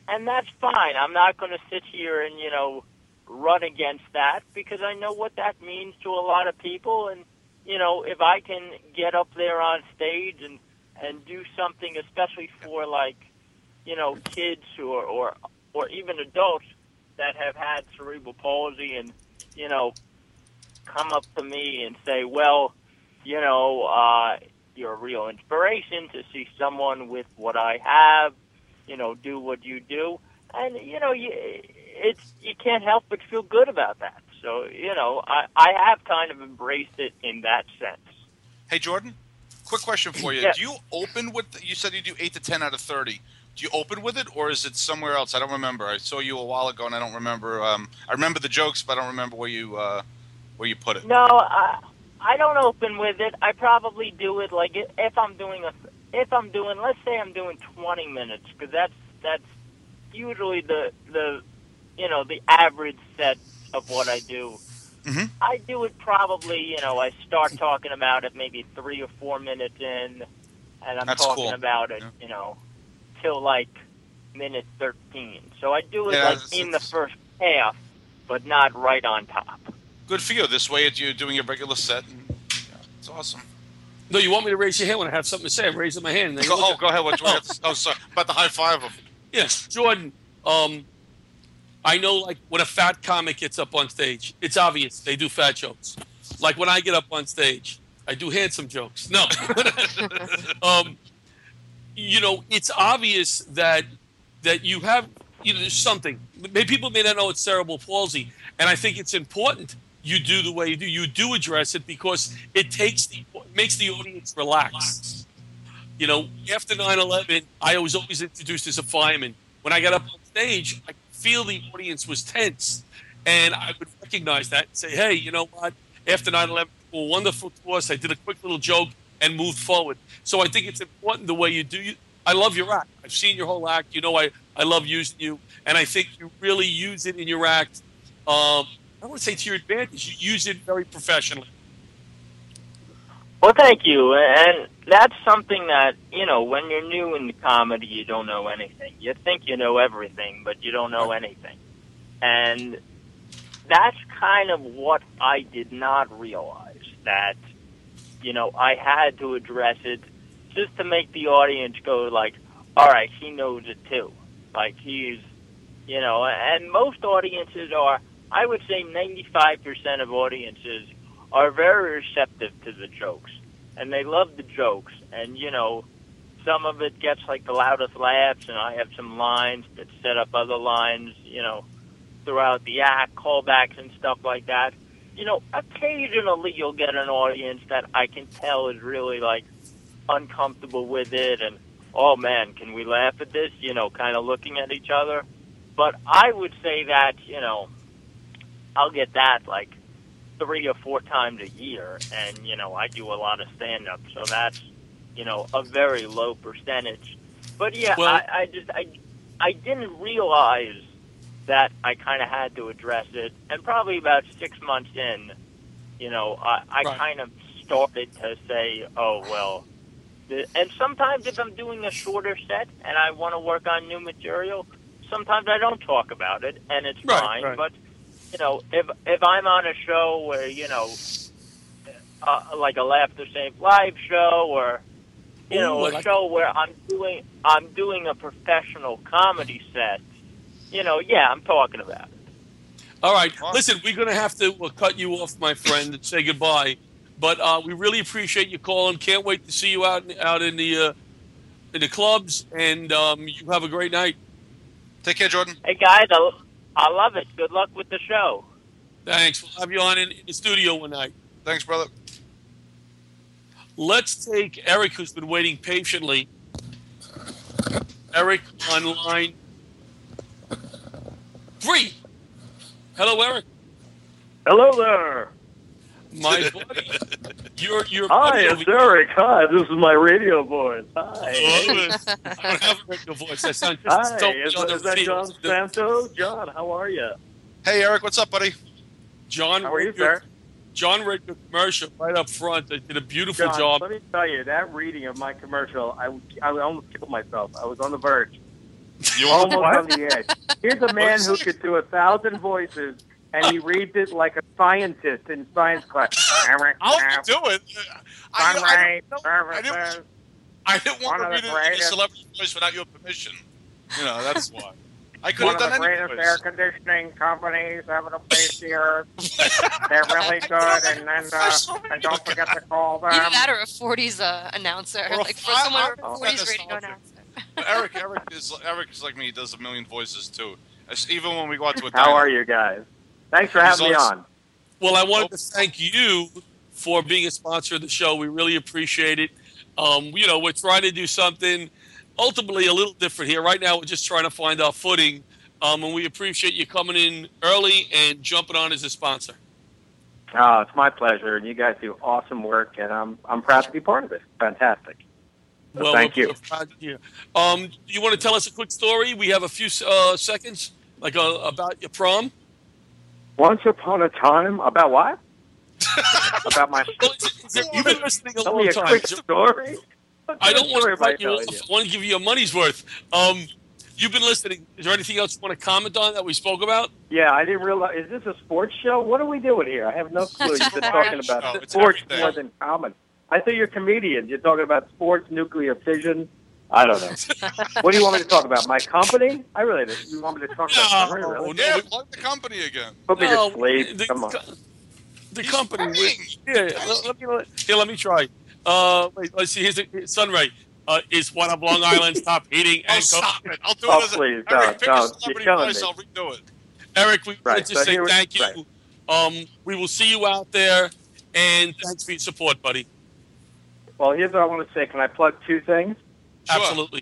and that's fine. I'm not going to sit here and, you know, run against that because I know what that means to a lot of people. And, you know, if I can get up there on stage and, and do something, especially for, like, you know, kids who are, or, or even adults that have had cerebral palsy and, you know, come up to me and say, well, you know, uh, you're a real inspiration to see someone with what I have, you know, do what you do. And, you know, you, it's, you can't help but feel good about that. So, you know, I, I have kind of embraced it in that sense. Hey, Jordan, quick question for you. Yes. Do you open with, the, you said you do eight to ten out of thirty. Do you open with it, or is it somewhere else? I don't remember. I saw you a while ago, and I don't remember. Um, I remember the jokes, but I don't remember where you uh, where you put it. No, I, I don't open with it. I probably do it like if I'm doing a, if I'm doing, let's say I'm doing twenty minutes, because that's that's usually the the, you know, the average set of what I do. Mm-hmm. I do it probably, you know, I start talking about it maybe three or four minutes in, and I'm That's talking cool. about it, Yeah. you know, till like minute thirteen. So I do it Yeah, like it's- in the it's- first half, but not right on top. Good for you. This way, you're doing your regular set. And, yeah, it's awesome. No, you want me to raise your hand when I have something to say? I'm raising my hand. And then Go, you look oh, at- go ahead. What you want to Oh, sorry. About the high five of. Yes, Jordan. Um, I know, like, when a fat comic gets up on stage, it's obvious they do fat jokes. Like when I get up on stage, I do handsome jokes. No, um, you know, it's obvious that that you have, you know, there's something. Maybe people may not know it's cerebral palsy, and I think it's important you do the way you do. You do address it because it takes the makes the audience relax. You know, after nine eleven, I was always introduced as a fireman. When I got up on stage, I could feel the audience was tense. And I would recognize that and say, hey, you know what? After nine eleven, people were wonderful to us. I did a quick little joke and moved forward. So I think it's important the way you do. You, I love your act. I've seen your whole act. You know I, I love using you. And I think you really use it in your act. Um, I don't want to say to your advantage. You use it very professionally. Well, thank you. And that's something that, you know, when you're new in the comedy, you don't know anything. You think you know everything, but you don't know anything. And that's kind of what I did not realize, that, you know, I had to address it just to make the audience go like, all right, he knows it too. Like he's, you know, and most audiences are, I would say ninety-five percent of audiences are very receptive to the jokes, and they love the jokes. And, you know, some of it gets like the loudest laughs, and I have some lines that set up other lines, you know, throughout the act, callbacks and stuff like that. You know, occasionally you'll get an audience that I can tell is really, like, uncomfortable with it, and, oh, man, can we laugh at this? You know, kind of looking at each other. But I would say that, you know, I'll get that, like, three or four times a year, and, you know, I do a lot of stand-up, so that's, you know, a very low percentage. But, yeah, Well- I, I just, I, I didn't realize that I kind of had to address it, and probably about six months in, you know, I, I Right. kind of started to say, oh, well, the, and sometimes if I'm doing a shorter set and I want to work on new material, sometimes I don't talk about it, and it's Right, fine, right. but, you know, if if I'm on a show where, you know, uh, like a Laugh the Same live show, or, you Ooh, know, I a like show where I'm doing I'm doing a professional comedy set, you know, yeah, I'm talking about it. All right. Awesome. Listen, we're going to have to uh, cut you off, my friend, and say goodbye. But uh, we really appreciate you calling. Can't wait to see you out in, out in the uh, in the clubs, and um, you have a great night. Take care, Jordan. Hey, guys, I, I love it. Good luck with the show. Thanks. We'll have you on in, in the studio one night. Thanks, brother. Let's take Eric, who's been waiting patiently. Eric on line three. Hello, Eric. Hello there. My buddy. You're, you're Hi, buddy it's over- Eric. Hi, this is my radio voice. Hi. I don't have a radio voice. I sound just Hi, so is, on the is that radio. John Santo? John, how are you? Hey, Eric. What's up, buddy? John, How are you, read your- sir? John read your commercial right up front. They did a beautiful John, job. let me tell you, that reading of my commercial, I, I almost killed myself. I was on the verge. You Almost what? on the edge. Here's a man who could do a thousand voices, and he reads it like a scientist in science class. I'll do it. I, I, I, didn't, I, didn't, I didn't want One to of read the it in a greatest- celebrity voice without your permission. You know, that's why. I could One have of the done any greatest air voice. conditioning companies ever to face the earth. They're really good, and then uh, and don't forget to call them. Either that or a forties uh, announcer, Or a- like for I- someone I- a I- forties that's radio not fair. announcer. But Eric, Eric is Eric is like me. He does a million voices too. As- Even when we go out to a How diner. are you guys? Thanks for having me He's on. Well, I wanted to thank you for being a sponsor of the show. We really appreciate it. Um, you know, we're trying to do something ultimately a little different here. Right now, we're just trying to find our footing, um, and we appreciate you coming in early and jumping on as a sponsor. Oh, it's my pleasure, and you guys do awesome work, and I'm I'm proud to be part of it. Fantastic. So Well, thank we're- you. we're proud to hear. Um, do you want to tell us a quick story? We have a few uh, seconds, like uh, about your prom. Once upon a time, about what? about my. You've been listening a Tell long me a time. quick story. I don't want Story to cut about you telling off. I want to give you your money's worth. Um, you've been listening. Is there anything else you want to comment on that we spoke about? Yeah, I didn't realize. Is this a sports show? What are we doing here? I have no clue. You've been talking Show. about It's sports everything. more than common. I thought you're comedians. You're talking about sports, nuclear fission. I don't know. What do you want me to talk about? My company? I really don't. You want me to talk about No, summary, really? no, Yeah, we- plug the company again. Put me No, to sleep. the- Come on. The He's company. paying. Yeah, let, let me let, here. Let me try. Uh, wait. Let's see. Here's a, Sunray. Uh, is one of Long Island's top heating Oh, and co- stop it. I'll do Oh, it as a... please, Eric, don't, pick don't. a You're celebrity killing voice, me. I'll redo it. Eric, we Right, wanted to so say here we- thank you. right. Um, we will see you out there, and thanks for your support, buddy. Well, here's what I want to say. Can I plug two things? Sure. Absolutely.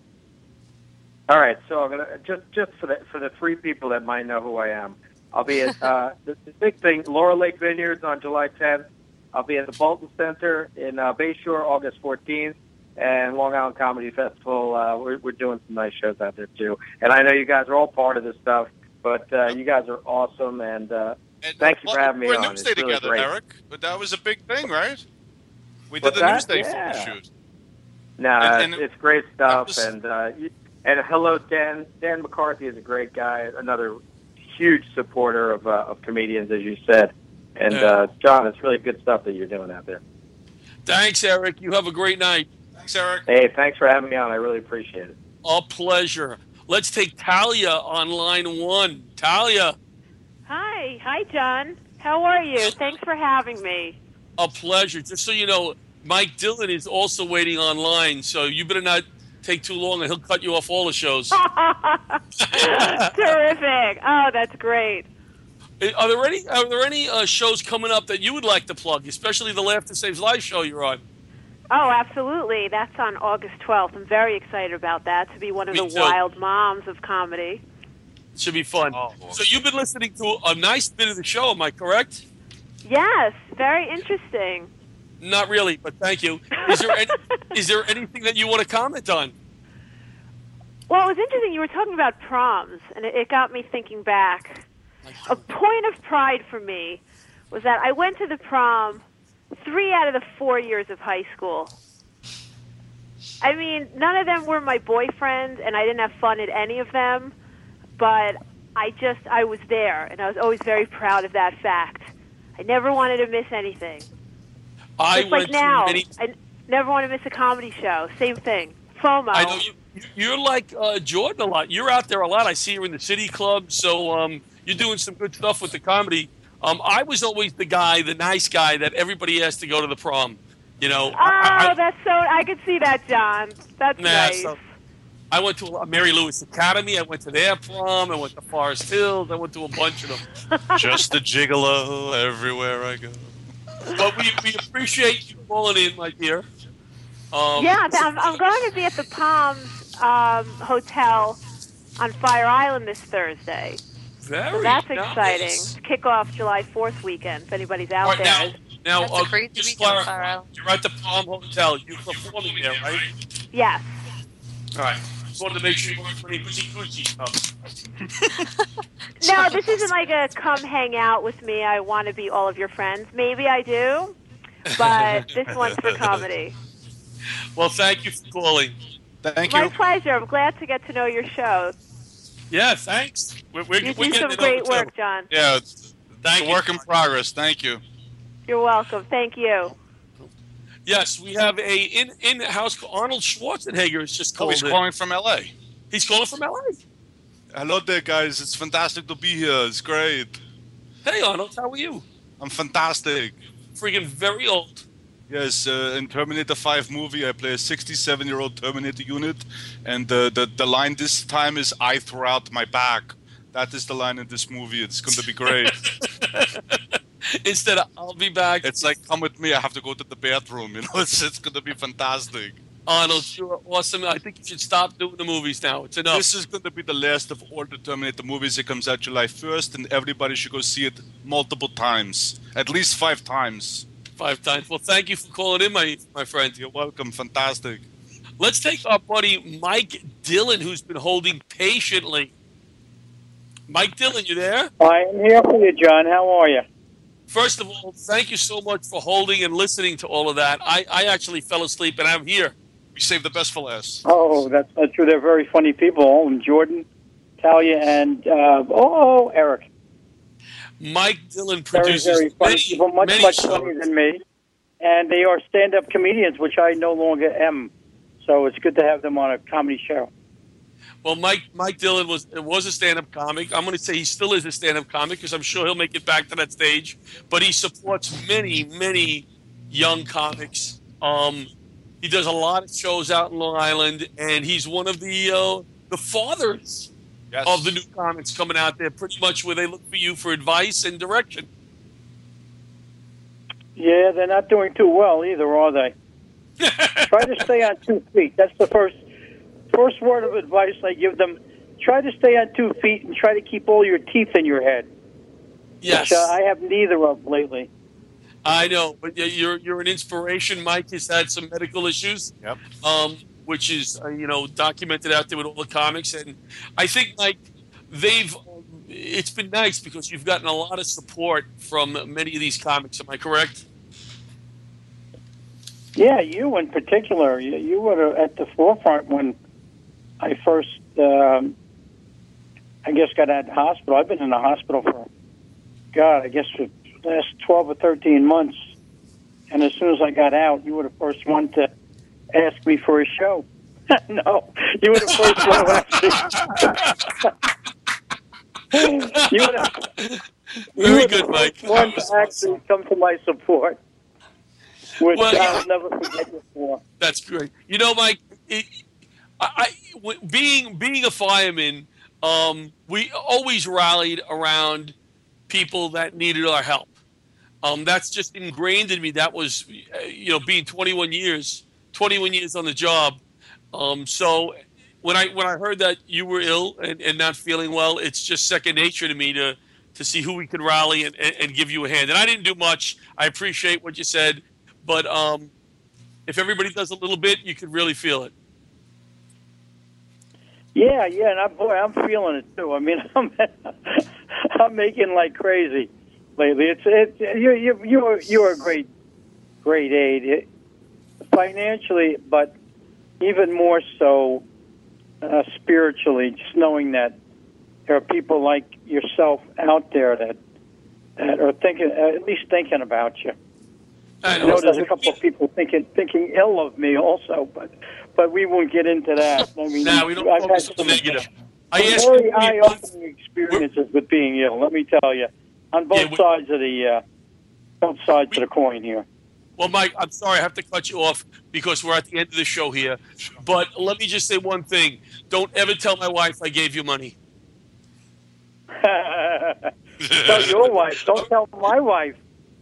All right, so I'm gonna just just for the for the three people that might know who I am, I'll be at uh, the, the big thing, Laurel Lake Vineyards on July tenth. I'll be at the Bolton Center in uh, Bayshore August fourteenth, and Long Island Comedy Festival. Uh, we're we're doing some nice shows out there too. And I know you guys are all part of this stuff, but uh, you guys are awesome, and uh, And, thank you well, for having me we're on. We're It's Newsday really together, great. Eric. But that was a big thing, right? We did What's the that? Newsday Yeah. photo shoot. No, And- and it's great stuff, was- and uh, you, and hello, Dan. Dan McCarthy is a great guy, another huge supporter of uh, of comedians, as you said. And Yeah. uh, John, it's really good stuff that you're doing out there. Thanks, Eric. You have a great night. Thanks, Eric. Hey, thanks for having me on. I really appreciate it. A pleasure. Let's take Talia on line one. Talia, Hi, hi, John. How are you? Thanks for having me. a pleasure. Just so you know, Mike Dillon is also waiting online, so you better not take too long, and he'll cut you off all the shows. Terrific. Oh, that's great. Are there any Are there any uh, shows coming up that you would like to plug, especially the Laughter Saves Life show you're on? Oh, absolutely. That's on August twelfth. I'm very excited about that, to be one of Me the too. wild moms of comedy. It should be fun. Oh, boy. So you've been listening to a nice bit of the show, am I correct? Yes, very interesting. Not really, but thank you. Is there any, is there anything that you want to comment on? Well, it was interesting. You were talking about proms, and it, it got me thinking back. A point of pride for me was that I went to the prom three out of the four years of high school. I mean, none of them were my boyfriend, and I didn't have fun at any of them, but I just, I was there, and I was always very proud of that fact. I never wanted to miss anything. I Just like went now, to many. I n- never want to miss a comedy show. Same thing. FOMO. I know you. You're like uh, Jordan a lot. You're out there a lot. I see you in the City Club, so um, you're doing some good stuff with the comedy. Um, I was always the guy, the nice guy that everybody has to go to the prom. You know. Oh, I, I, that's so, I could see that, John. That's Nah, nice. so- I went to a Mary Lewis Academy. I went to their prom. I went to Forest Hills. I went to a bunch of them. Just a gigolo everywhere I go. But we, we appreciate you calling in, my dear. Um, yeah, th- I'm, I'm going to be at the Palms um, Hotel on Fire Island this Thursday. Very So that's nice. exciting. To kick off July fourth weekend, if anybody's out All right, there. now, now That's a uh, crazy just weekend on Fire clarify. Island. You're at the Palm Hotel. You're performing there, right? Yes. All right. Just wanted to make sure you weren't doing any coochie stuff. No, this isn't like a come hang out with me, I want to be all of your friends. Maybe I do, but this one's for comedy. Well, thank you for calling. Thank My you. pleasure. I'm glad to get to know your show. Yeah, thanks. We're, we're, You we're do getting some to know great each work, other. John. Yeah, it's, Thank it's a you. work in progress. Thank you. You're welcome. Thank you. Yes, we have a in in house. Arnold Schwarzenegger is just Oh, called. he's in. calling from L A. He's calling from L A. Hello there, guys. It's fantastic to be here. It's great. Hey, Arnold, how are you? I'm fantastic. Freaking very old. Yes, uh, in Terminator five movie, I play a sixty-seven-year-old Terminator unit, and uh, the the line this time is "I threw out my back." That is the line in this movie. It's going to be great. Instead of "I'll be back," It's like, come with me. I have to go to the bathroom. You know, it's it's going to be fantastic. Arnold, you're awesome. I think you should stop doing the movies now. It's enough. This is going to be the last of all the Terminator movies. It comes out July first, and everybody should go see it multiple times, at least five times. Five times. Well, thank you for calling in, my my friend. You're welcome. Fantastic. Let's take our buddy Mike Dillon, who's been holding patiently. Mike Dillon, you there? I am here for you, John. How are you? First of all, thank you so much for holding and listening to all of that. I, I actually fell asleep, and I'm here. We saved the best for last. Oh, that's not true. They're very funny people. And Jordan, Talia, and, uh, oh, Eric. Mike Dillon Very, produces very funny many, people, much, many much shows. funnier than me. And they are stand-up comedians, which I no longer am. So it's good to have them on a comedy show. Well, Mike Mike Dillon was was a stand-up comic. I'm going to say he still is a stand-up comic because I'm sure he'll make it back to that stage. But he supports many, many young comics. Um, he does a lot of shows out in Long Island, and he's one of the uh, the fathers Yes. of the new comics coming out there, pretty much where they look for you for advice and direction. Yeah, they're not doing too well either, are they? Try to stay on two feet. That's the first first word of advice I give them. Try to stay on two feet and try to keep all your teeth in your head. Yes. Which, uh, I have neither of lately. I know, but yeah, you're you're an inspiration. Mike has had some medical issues, Yep. um, which is uh, you know documented out there with all the comics, and I think like they've. It's been nice because you've gotten a lot of support from many of these comics. Am I correct? Yeah, you in particular. You, you were at the forefront when I first, um, I guess, got out of the hospital. I've been in the hospital for, God, I guess for the last twelve or thirteen months. And as soon as I got out, you were the first one to ask me for a show. No, you were the first one to actually. you were the, you Very were good, the Mike. first one to actually come to my support, which Well, yeah. I'll never forget you for. That's great. You know, Mike, it, I, I w- being being a fireman, um, we always rallied around people that needed our help. Um, that's just ingrained in me. That was, uh, you know, being twenty-one years, twenty-one years on the job. Um, so when I when I heard that you were ill and, and not feeling well, it's just second nature to me to to see who we could rally and, and, and give you a hand. And I didn't do much. I appreciate what you said, but um, if everybody does a little bit, you could really feel it. Yeah, yeah, and I, boy, I'm feeling it too. I mean, I'm I'm making like crazy lately. It's it's you you you're you're a great great aid it, financially, but even more so uh, spiritually. Just knowing that there are people like yourself out there that that are thinking, uh, at least thinking about you. I I know there's a couple of people thinking thinking ill of me also, but but we won't get into that. I mean, Nah, we don't I've focus had on some, the negative. I some asked very you- eye-opening experiences with being ill. Let me tell you, on both Yeah, we- sides of the uh, both sides of the coin here. Well, Mike, I'm sorry I have to cut you off because we're at the end of the show here. But let me just say one thing. Don't ever tell my wife I gave you money. Tell your wife. Don't tell my wife.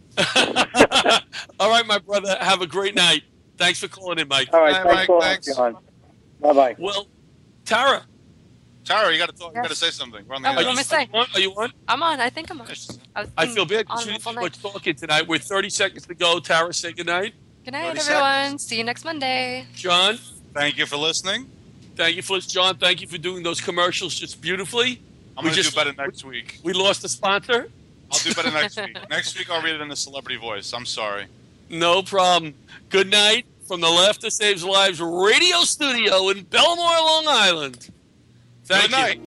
All right, my brother. Have a great night. Thanks for calling in, Mike. All right, thanks a lot, John. Bye bye. Well, Tara. Tara, you got to talk. You Yes. got to say something. We're on Oh, the what air. am I saying? On? Are you on? I'm on. I think I'm on. I've I been feel bad on because you the didn't full do night. much talking tonight. We're thirty seconds to go. Tara, say goodnight. Good night, thirty everyone. See you next Monday. John, Thank you for listening. thank you for John. Thank you for doing those commercials just beautifully. I'm We going to do just- better next week. We lost a sponsor. I'll do better next week. Next week, I'll read it in a celebrity voice. I'm sorry. No problem. Good night. from the Laughter Saves Lives radio studio in Belmore, Long Island. Thank Good you. night.